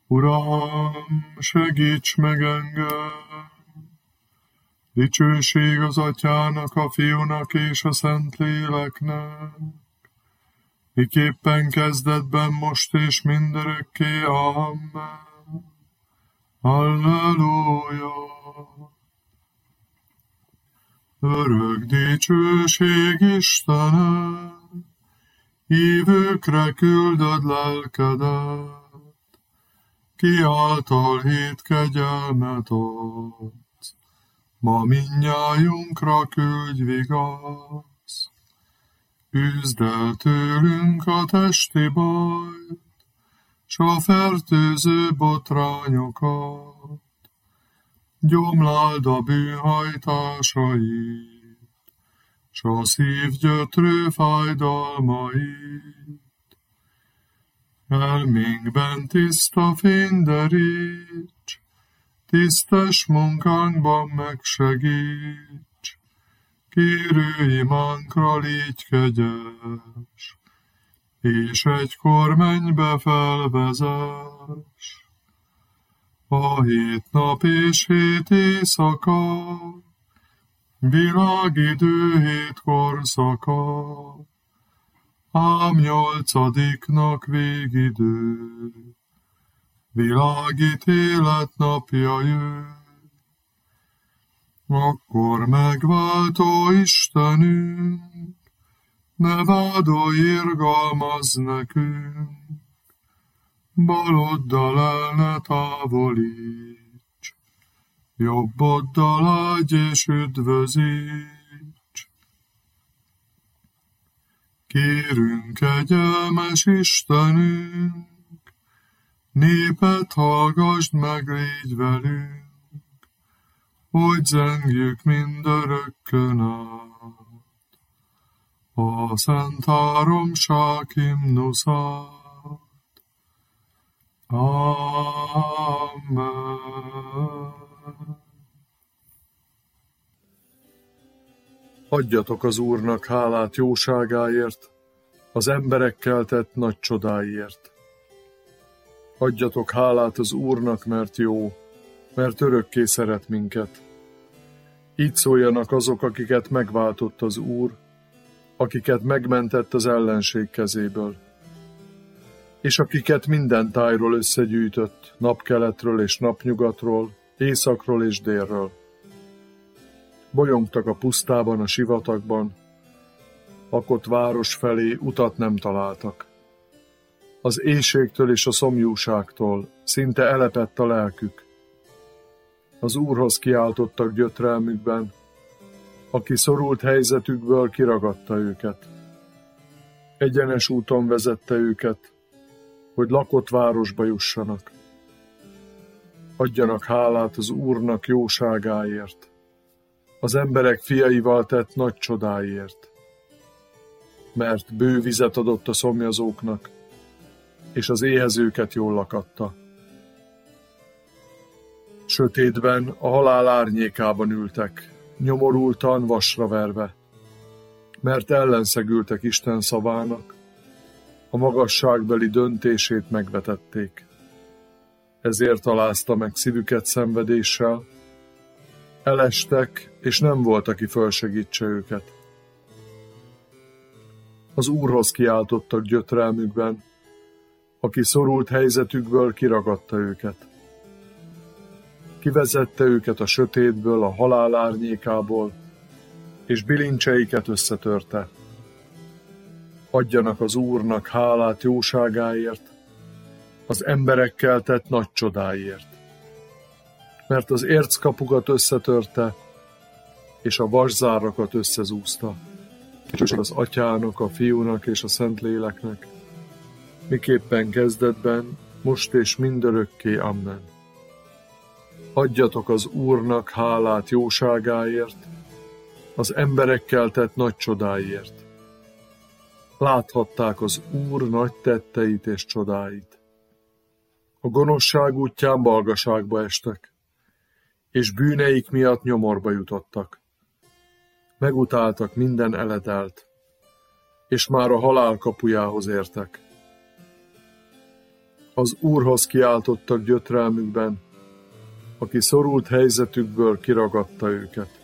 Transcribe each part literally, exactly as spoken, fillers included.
Uram, segíts meg engem! Dicsőség az Atyának, a Fiúnak és a Szentléleknek, miképpen kezdetben, most és mindörökké. Amen. Halleluja! Örök dicsőség Istenem, hívőkre küldöd lelkedet, ki által hét kegyelmet adsz. Ma mindnyájunkra küldj vigaszt, üzd el tőlünk a testi bajt, s a fertőző botrányokat, gyomláld a bűnhajtásait, s a szív gyötrő fájdalmait. Elménkben tiszta fény deríts, tisztes munkánkban megsegíts, kérő imánkra légy kegyes, és egykor mennybe felvezess. A hét nap és hét éjszaka, világidő hét korszaka, ám nyolcadiknak végidő, világítélet napja jön. Akkor megváltó Istenünk, ne vádolj, irgalmazz nekünk, baloddal el ne távolíts, jobboddal áldj és üdvözíts. Kérünk, kegyelmes Istenünk, népet hallgasd meg, légy velünk, hogy zengjük mindörökkön át a szent háromság himnuszát. Amen. Adjatok az Úrnak hálát jóságáért, az emberekkel tett nagy csodáiért. Adjatok hálát az Úrnak, mert jó, mert örökké szeret minket. Így szóljanak azok, akiket megváltott az Úr, akiket megmentett az ellenség kezéből, és akiket minden tájról összegyűjtött, napkeletről és napnyugatról, északról és délről. Bolyongtak a pusztában, a sivatagban, lakott város felé utat nem találtak. Az éhségtől és a szomjúságtól szinte elepett a lelkük. Az Úrhoz kiáltottak gyötrelmükben, aki szorult helyzetükből kiragadta őket. Egyenes úton vezette őket, hogy lakott városba jussanak. Adjanak hálát az Úrnak jóságáért, az emberek fiaival tett nagy csodáiért, mert bő vizet adott a szomjazóknak, és az éhezőket jól lakatta. Sötétben, a halál árnyékában ültek, nyomorultan, vasra verve, mert ellenszegültek Isten szavának, a magasságbeli döntését megvetették. Ezért alázta meg szívüket szenvedéssel, elestek, és nem volt, aki fölsegítse őket. Az Úrhoz kiáltottak gyötrelmükben, aki szorult helyzetükből kiragadta őket. Kivezette őket a sötétből, a halál árnyékából, és bilincseiket összetörte. Adjanak az Úrnak hálát jóságáért, az emberekkel tett nagy csodáiért. Mert az érckapukat összetörte, és a vaszárakat összezúzta. Dicsőség az Atyának, a Fiúnak és a Szentléleknek, miképpen kezdetben, most és mindörökké. Amen. Adjatok az Úrnak hálát jóságáért, az emberekkel tett nagy csodáiért. Láthatták az Úr nagy tetteit és csodáit. A gonoszság útján balgaságba estek, és bűneik miatt nyomorba jutottak. Megutáltak minden eledelt, és már a halál kapujához értek. Az Úrhoz kiáltottak gyötrelmükben, aki szorult helyzetükből kiragadta őket.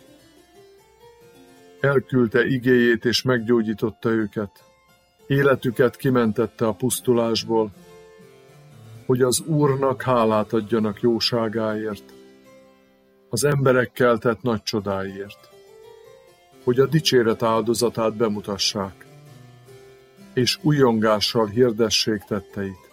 Elküldte igéjét és meggyógyította őket, életüket kimentette a pusztulásból, hogy az Úrnak hálát adjanak jóságáért, az emberekkel tett nagy csodáiért, hogy a dicséret áldozatát bemutassák, és ujjongással hirdessék tetteit.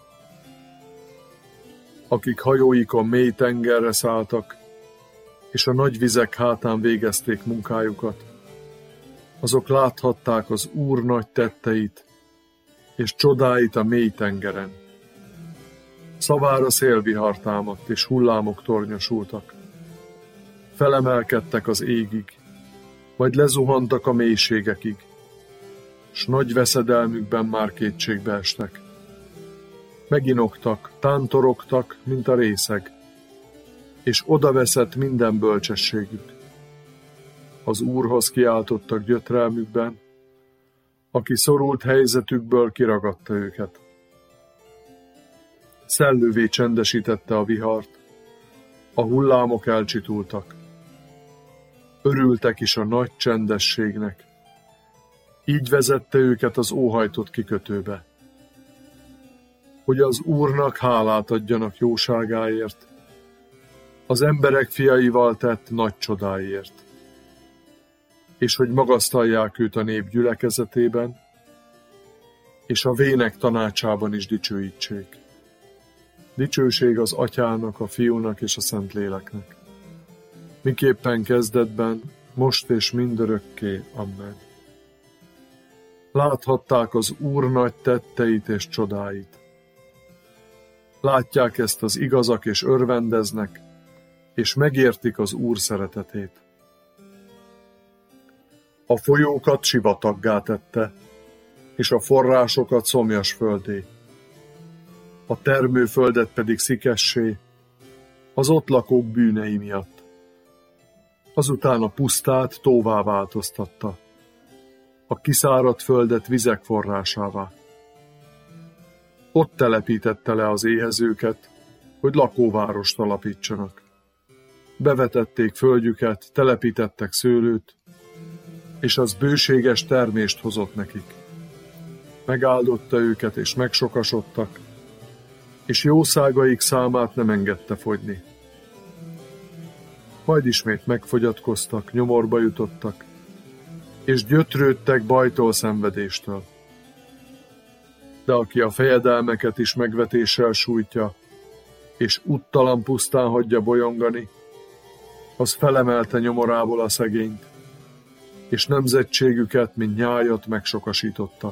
Akik hajóikon mély tengerre szálltak, és a nagy vizek hátán végezték munkájukat, azok láthatták az Úr nagy tetteit, és csodáit a mély tengeren. Szavára szélvihar támadt, és hullámok tornyosultak. Felemelkedtek az égig, majd lezuhantak a mélységekig, s nagy veszedelmükben már kétségbe estek. Meginoktak, tántorogtak, mint a részeg, és odaveszett minden bölcsességük. Az Úrhoz kiáltottak gyötrelmükben, aki szorult helyzetükből kiragadta őket. Szellővé csendesítette a vihart, a hullámok elcsitultak. Örültek is a nagy csendességnek. Így vezette őket az óhajtott kikötőbe, hogy az Úrnak hálát adjanak jóságáért, az emberek fiaival tett nagy csodáiért, és hogy magasztalják őt a nép gyülekezetében, és a vének tanácsában is dicsőítsék. Dicsőség az Atyának, a Fiúnak és a Szentléleknek, miképpen kezdetben, most és mindörökké. Amen. Láthatták az Úr nagy tetteit és csodáit. Látják ezt az igazak és örvendeznek, és megértik az Úr szeretetét. A folyókat sivataggá tette, és a forrásokat szomjas földé. A termőföldet pedig szikessé, az ott lakók bűnei miatt. Azután a pusztát tóvá változtatta, a kiszáradt földet vizek forrásává. Ott telepítette le az éhezőket, hogy lakóvárost alapítsanak. Bevetették földjüket, telepítettek szőlőt, és az bőséges termést hozott nekik. Megáldotta őket, és megsokasodtak, és jószágaik számát nem engedte fogyni. Majd ismét megfogyatkoztak, nyomorba jutottak, és gyötrődtek bajtól, szenvedéstől. De aki a fejedelmeket is megvetéssel sújtja, és úttalan pusztán hagyja bolyongani, az felemelte nyomorából a szegényt, és nemzetségüket, mint nyájat megsokasította.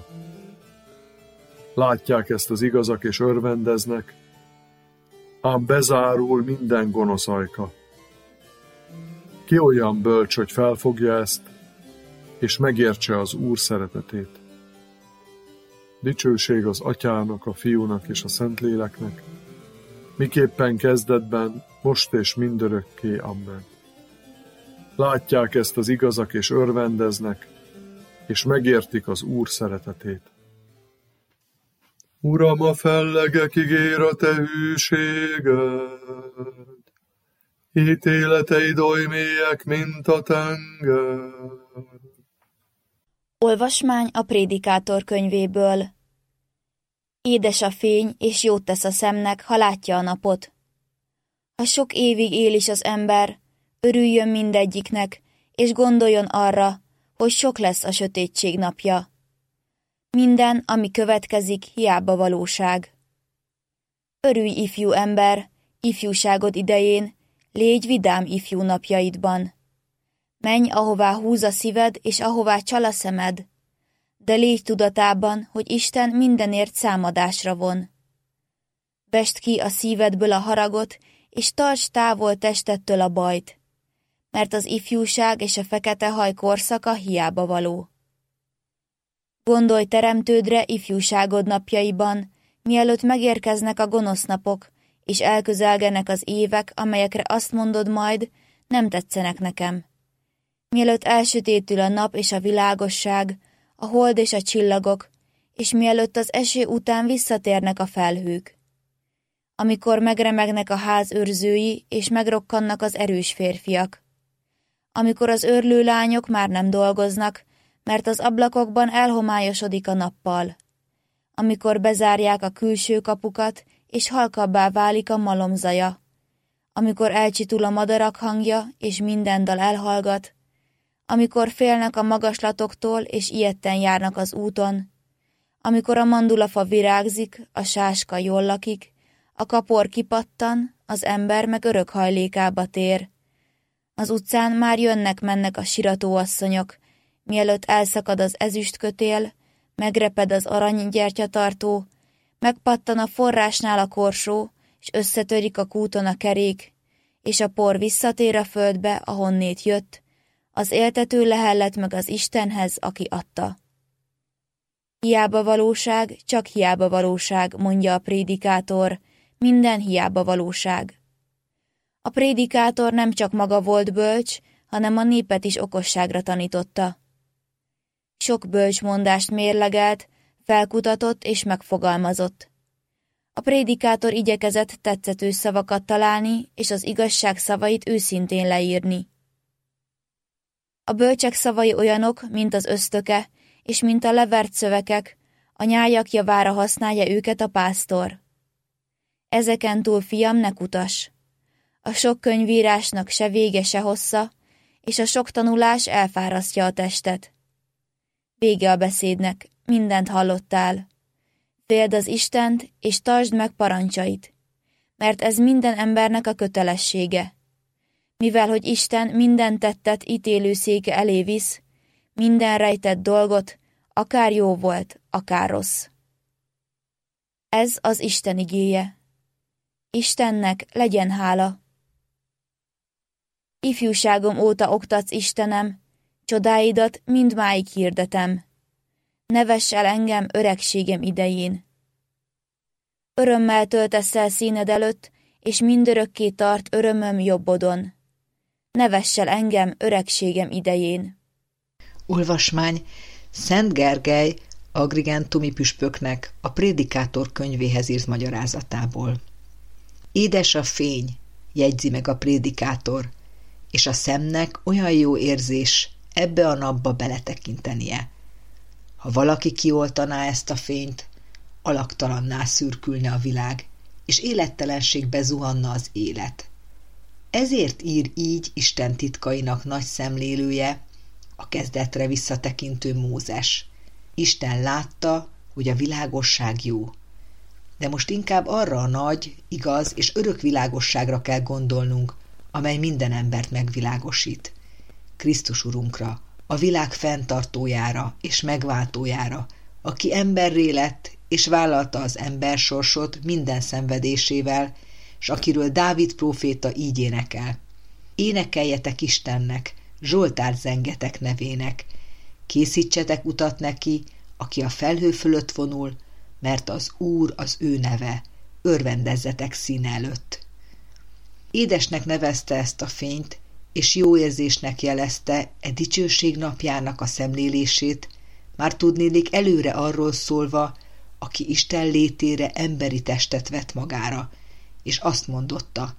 Látják ezt az igazak, és örvendeznek, ám bezárul minden gonosz ajka. Ki olyan bölcs, hogy felfogja ezt, és megértse az Úr szeretetét. Dicsőség az Atyának, a Fiúnak és a Szentléleknek, miképpen kezdetben, most és mindörökké. Amen. Látják ezt az igazak, és örvendeznek, és megértik az Úr szeretetét. Uram, a fellegek ígér a te hűséged, ítéleteid oly mélyek, mint a tenger. Olvasmány a Prédikátor könyvéből. Édes a fény, és jót tesz a szemnek, ha látja a napot. Ha sok évig él is az ember, örüljön mindegyiknek, és gondoljon arra, hogy sok lesz a sötétség napja. Minden, ami következik, hiába valóság. Örülj, ifjú ember, ifjúságod idején, légy vidám ifjú napjaidban. Menj, ahová húz a szíved, és ahová csal a szemed, de légy tudatában, hogy Isten mindenért számadásra von. Vesd ki a szívedből a haragot, és tarts távol testettől a bajt, mert az ifjúság és a fekete haj korszaka hiába való. Gondolj teremtődre ifjúságod napjaiban, mielőtt megérkeznek a gonosz napok, és elközelgenek az évek, amelyekre azt mondod majd, nem tetszenek nekem. Mielőtt elsötétül a nap és a világosság, a hold és a csillagok, és mielőtt az eső után visszatérnek a felhők. amikor megremegnek a ház őrzői, és megrokkannak az erős férfiak. Amikor az őrlő lányok már nem dolgoznak, mert az ablakokban elhomályosodik a nappal. Amikor bezárják a külső kapukat, és halkabbá válik a malom zaja. Amikor elcsitul a madarak hangja, és minden dal elhallgat. Amikor félnek a magaslatoktól, és ijedten járnak az úton. Amikor a mandulafa virágzik, a sáska jól lakik, a kapor kipattan, az ember meg örök hajlékába tér. Az utcán már jönnek-mennek a siratóasszonyok, mielőtt elszakad az ezüstkötél, megreped az aranygyertyatartó, megpattan a forrásnál a korsó, és összetörik a kúton a kerék, és a por visszatér a földbe, ahonnét jött, az éltető lehellet meg az Istenhez, aki adta. Hiába valóság, csak hiába valóság, mondja a prédikátor, minden hiába valóság. A prédikátor nem csak maga volt bölcs, hanem a népet is okosságra tanította. Sok bölcsmondást mérlegelt, felkutatott és megfogalmazott. A prédikátor igyekezett tetszető szavakat találni, és az igazság szavait őszintén leírni. A bölcsek szavai olyanok, mint az ösztöke, és mint a levert szövekek, a nyájak javára használja őket a pásztor. Ezeken túl, fiam, ne kutass. A sok könyvírásnak se vége, se hossza, és a sok tanulás elfárasztja a testet. Vége a beszédnek, mindent hallottál. Féld az Istent, és tartsd meg parancsait, mert ez minden embernek a kötelessége. Mivel, hogy Isten minden tettet ítélőszéke elé visz, minden rejtett dolgot, akár jó volt, akár rossz. Ez az Isten igéje. Istennek legyen hála. Ifjúságom óta oktatsz, Istenem, csodáidat mindmáig hirdetem. Ne vess el engem öregségem idején. Örömmel töltesz el színed előtt, és mindörökké tart örömöm jobbodon. Ne vess el engem öregségem idején. Olvasmány Szent Gergely agrigentumi püspöknek a Prédikátor könyvéhez írt magyarázatából. Édes a fény, jegyzi meg a prédikátor, és a szemnek olyan jó érzés ebbe a napba beletekintenie. Ha valaki kioltaná ezt a fényt, alaktalanná szürkülne a világ, és élettelenségbe zuhanna az élet. Ezért ír így Isten titkainak nagy szemlélője, a kezdetre visszatekintő Mózes. Isten látta, hogy a világosság jó. De most inkább arra a nagy, igaz és örök világosságra kell gondolnunk, amely minden embert megvilágosít. Krisztus Urunkra, a világ fenntartójára és megváltójára, aki emberré lett és vállalta az ember sorsot minden szenvedésével, s akiről Dávid próféta így énekel. Énekeljetek Istennek, Zsoltárt zengetek nevének, készítsetek utat neki, aki a felhő fölött vonul, mert az Úr az ő neve, örvendezzetek színe előtt. Édesnek nevezte ezt a fényt, és jó érzésnek jelezte e dicsőség napjának a szemlélését, már tudnélik előre arról szólva, aki Isten létére emberi testet vett magára, és azt mondotta: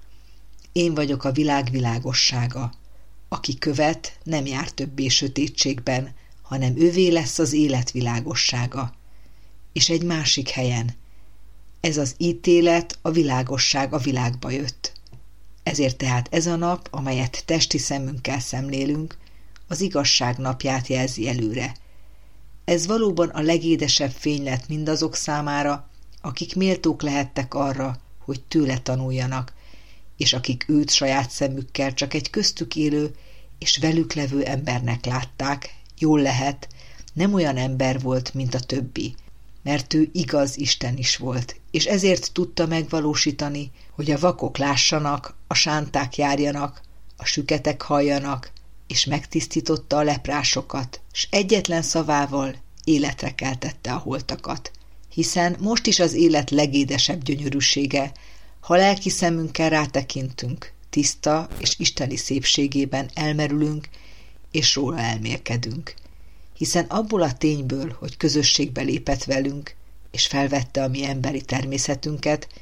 én vagyok a világ világossága, aki követ, nem jár többé sötétségben, hanem ővé lesz az élet világossága. És egy másik helyen: ez az ítélet, a világosság a világba jött. Ezért tehát ez a nap, amelyet testi szemünkkel szemlélünk, az igazság napját jelzi előre. Ez valóban a legédesebb fény lett mindazok számára, akik méltók lehettek arra, hogy tőle tanuljanak, és akik őt saját szemükkel csak egy köztük élő és velük levő embernek látták, jól lehet, nem olyan ember volt, mint a többi, mert ő igaz Isten is volt, és ezért tudta megvalósítani, hogy a vakok lássanak, a sánták járjanak, a süketek halljanak, és megtisztította a leprásokat, s egyetlen szavával életre keltette a holtakat. Hiszen most is az élet legédesebb gyönyörűsége, ha lelki szemünkkel rátekintünk, tiszta és isteni szépségében elmerülünk, és róla elmélkedünk. Hiszen abból a tényből, hogy közösségbe lépett velünk, és felvette a mi emberi természetünket,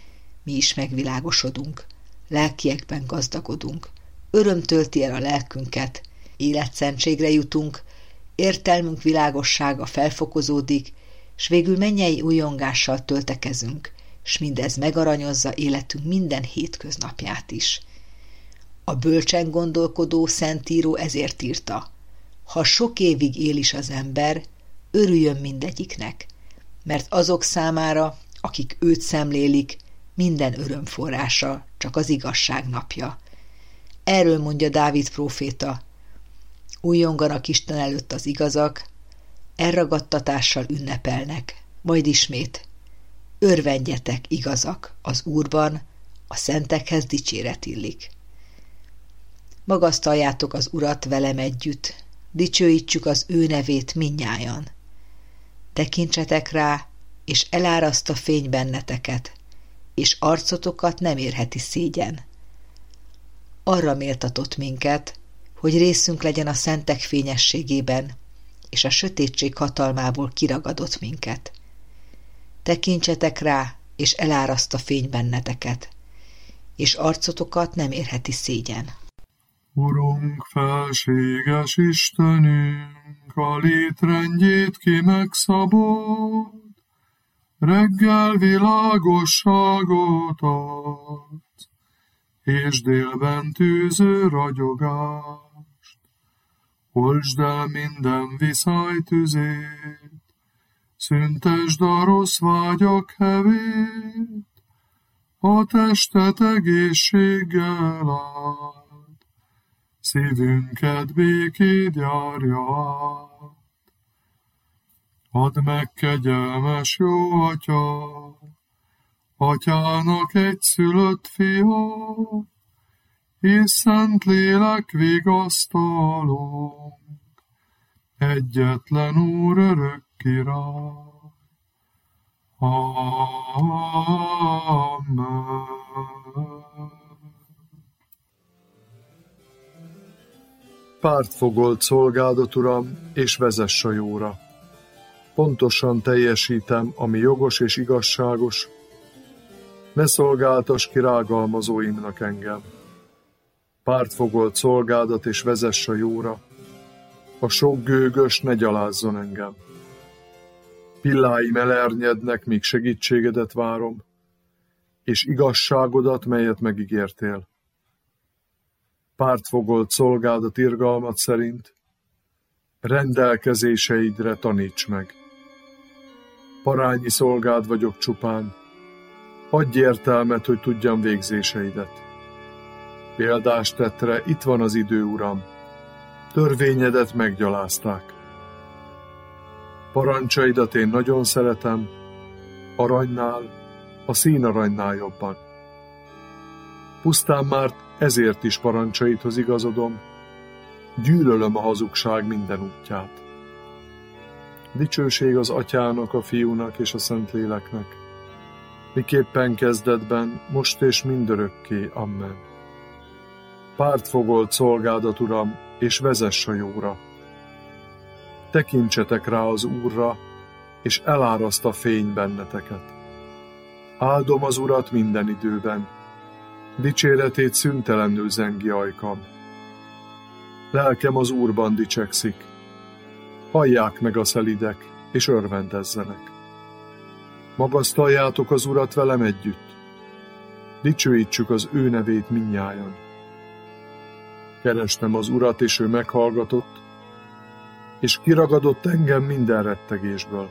mi is megvilágosodunk, lelkiekben gazdagodunk, öröm tölti el a lelkünket, életszentségre jutunk, értelmünk világossága felfokozódik, s végül mennyei újongással töltekezünk, s mindez megaranyozza életünk minden hétköznapját is. A bölcsen gondolkodó szentíró ezért írta: ha sok évig él is az ember, örüljön mindegyiknek, mert azok számára, akik őt szemlélik, minden öröm forrása csak az igazság napja. Erről mondja Dávid próféta: újonganak Isten előtt az igazak, elragadtatással ünnepelnek, majd ismét: örvendjetek, igazak, az Úrban, a szentekhez dicséret illik. Magasztaljátok az Urat velem együtt, dicsőítsük az ő nevét mindnyájan. Tekintsetek rá, és eláraszt a fény benneteket, és arcotokat nem érheti szégyen. Arra méltatott minket, hogy részünk legyen a szentek fényességében, és a sötétség hatalmából kiragadott minket. Tekintsetek rá, és eláraszt a fény benneteket, és arcotokat nem érheti szégyen. Urunk, felséges Istenünk, a létrendjét ki megszabott, reggel világosságot adsz, és délben tűző ragyogást. Oltsd el minden viszály tüzét, szüntesd a rossz vágyak hevét, a testet egészséggel áld, szívünket békéd járja át. Add meg, kegyelmes jó Atya, Atyának egyszülött fia, és szent lélek vigasztalónk, egyetlen Úr örök király. Amen. Pártfogolt szolgádat, Uram, és vezess a jóra. Pontosan teljesítem, ami jogos és igazságos. Ne szolgáltass ki rágalmazóimnak engem. Pártfogolt szolgádat, és vezess a jóra. A sok gőgös ne gyalázzon engem. Pilláim elernyednek, míg segítségedet várom, és igazságodat, melyet megígértél. Pártfogolt szolgádat irgalmat szerint, rendelkezéseidre taníts meg. Parányi szolgád vagyok csupán, adj értelmet, hogy tudjam végzéseidet. Példást tettre, itt van az idő, Uram, törvényedet meggyalázták. Parancsaidat én nagyon szeretem, aranynál, a színaranynál jobban. Pusztán már ezért is parancsaidhoz igazodom, gyűlölöm a hazugság minden útját. Dicsőség az Atyának, a Fiúnak és a Szentléleknek, miképpen kezdetben, most és mindörökké. Amen. Pártfogolt szolgádat, Uram, és vezess a jóra. Tekintsetek rá az Úrra, és eláraszt a fény benneteket. Áldom az Urat minden időben, dicséretét szüntelenül zengi ajkam. Lelkem az Úrban dicsekszik, hallják meg a szelidek, és örvendezzenek. Magasztaljátok az Urat velem együtt, dicsőítsük az ő nevét mindnyájan. Kerestem az Urat, és ő meghallgatott, és kiragadott engem minden rettegésből.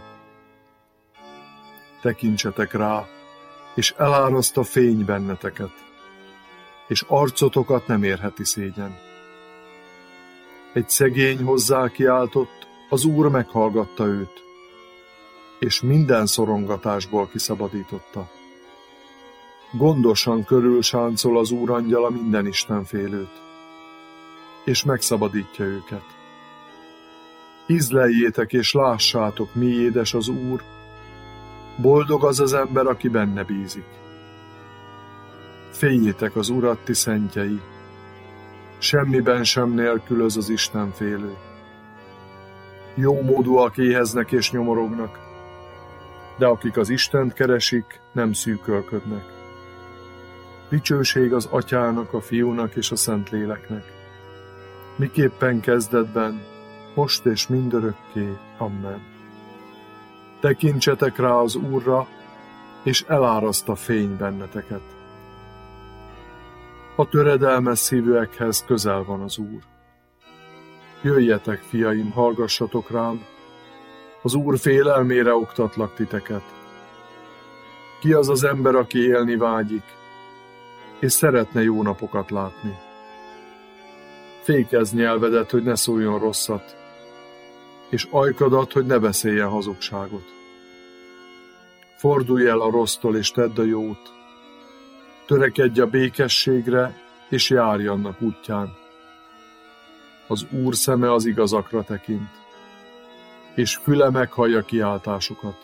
Tekintsetek rá, és eláraszt a fény benneteket, és arcotokat nem érheti szégyen. Egy szegény hozzá kiáltott, az Úr meghallgatta őt, és minden szorongatásból kiszabadította. Gondosan körülsáncol az Úr angyala minden istenfélőt, és megszabadítja őket. Ízleljétek és lássátok, mi édes az Úr, boldog az az ember, aki benne bízik. Féljétek az Urat, ti szentjei, semmiben sem nélkülöz az istenfélő. Jómódúak éheznek és nyomorognak, de akik az Istent keresik, nem szűkölködnek. Dicsőség az Atyának, a Fiúnak és a Szentléleknek, miképpen kezdetben, most és mindörökké. Amen. Tekintsetek rá az Úrra, és eláraszt a fény benneteket. A töredelmes szívűekhez közel van az Úr. Jöjjetek, fiaim, hallgassatok rám, az Úr félelmére oktatlak titeket. Ki az az ember, aki élni vágyik, és szeretne jó napokat látni? Fékezz nyelvedet, hogy ne szóljon rosszat, és ajkadat, hogy ne beszéljen hazugságot. Fordulj el a rossztól, és tedd a jót. Törekedj a békességre, és járj annak útján. Az Úr szeme az igazakra tekint, és füle meghallja kiáltásukat.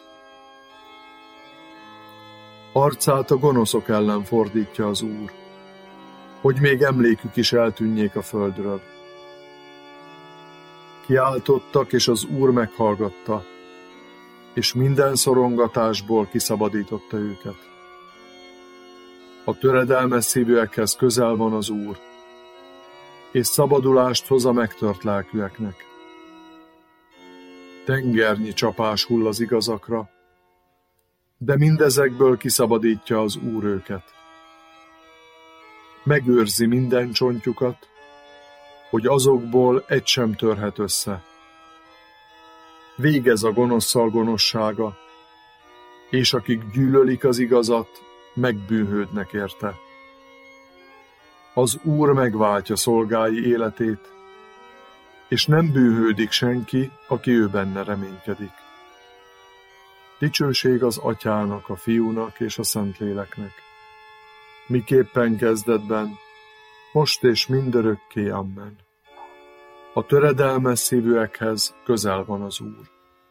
Arcát a gonoszok ellen fordítja az Úr, hogy még emlékük is eltűnjék a földről. Kiáltottak, és az Úr meghallgatta, és minden szorongatásból kiszabadította őket. A töredelmes szívűekhez közel van az Úr, és szabadulást hoz a megtört lelkűeknek. Tengernyi csapás hull az igazakra, de mindezekből kiszabadítja az Úr őket. Megőrzi minden csontjukat, hogy azokból egy sem törhet össze. Végez a gonoszszal gonoszsága, és akik gyűlölik az igazat, megbűnhődnek érte. Az Úr megváltja szolgái életét, és nem bűnhődik senki, aki ő benne reménykedik. Dicsőség az Atyának, a Fiúnak és a Szentléleknek, miképpen kezdetben, most és mindörökké. Amen. A töredelmes szívűekhez közel van az Úr.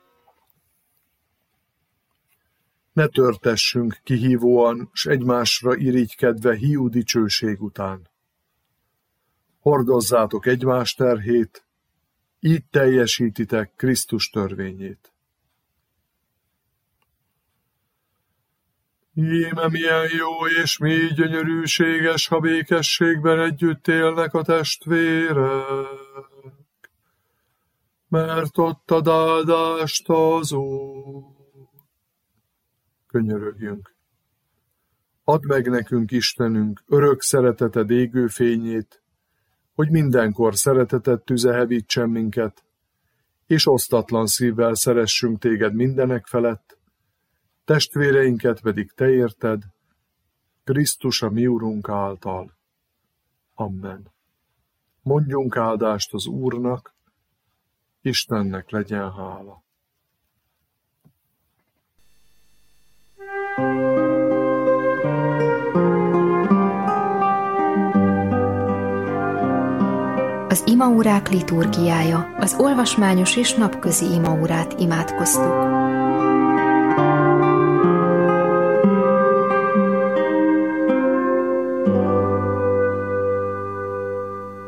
Ne törtessünk kihívóan, s egymásra irigykedve hiú dicsőség után. Hordozzátok egymás terhét, így teljesítitek Krisztus törvényét. Íme milyen jó és mély gyönyörűséges, ha békességben együtt élnek a testvérek, mert ott ad áldást az Úr. Könyörögjünk. Add meg nekünk, Istenünk, örök szereteted égő fényét, hogy mindenkor szereteted tüze hevítsen minket, és osztatlan szívvel szeressünk téged mindenek felett, testvéreinket pedig te érted, Krisztus a mi Urunk által. Amen. Mondjunk áldást az Úrnak, Istennek legyen hála. Az imaórák liturgiája, az olvasmányos és napközi imaórát imádkoztuk.